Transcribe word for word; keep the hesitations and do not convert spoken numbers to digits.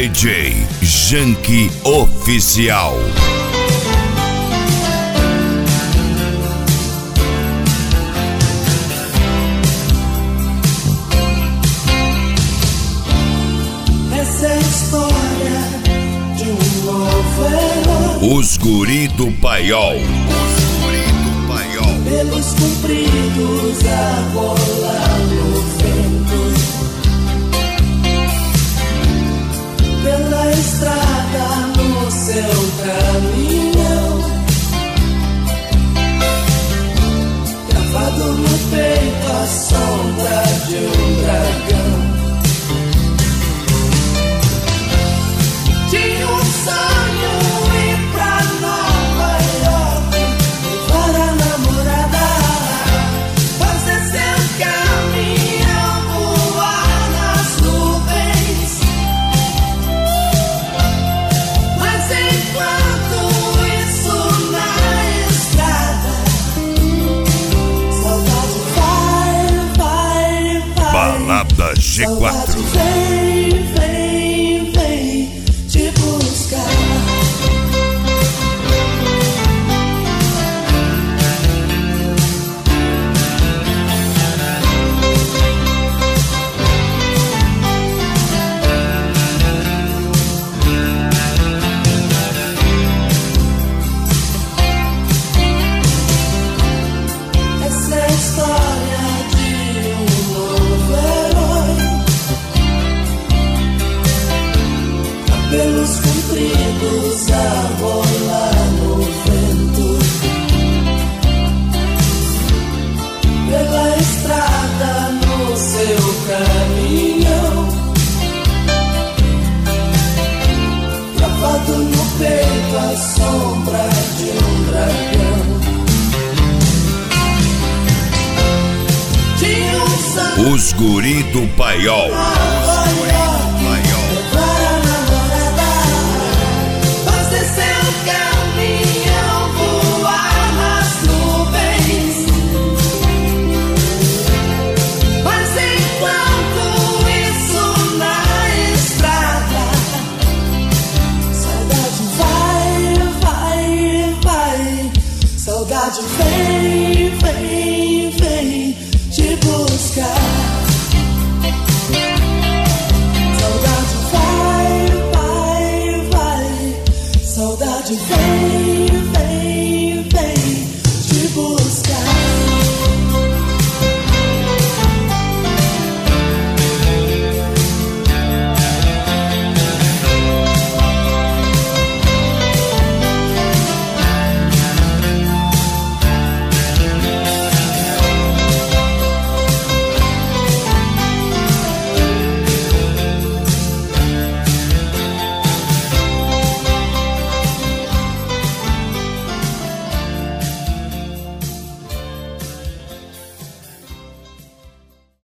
D J Janky Oficial. Essa é a história de um novo herói. Os Guri do Paiol. Os Guri do Paiol. Pelos compridos a rolar no vento, pela estrada no seu caminhão, gravado no peito a sombra de um dragão. Tinha um sonho ir pra Nova York, levar a namorada, fazer seu caminhão voar nas nuvens. Mas enquanto isso na estrada, saudade vai, vai, vai. Balada G quatro. Saudade vem, vem, vem te buscar. Essa é a história de um novo herói. Cabelos compridos a rolar no vento, pela estrada no seu caminhão, gravado no peito a sombra de um dragão. Tinha um sangue Os Guri do Paiol. na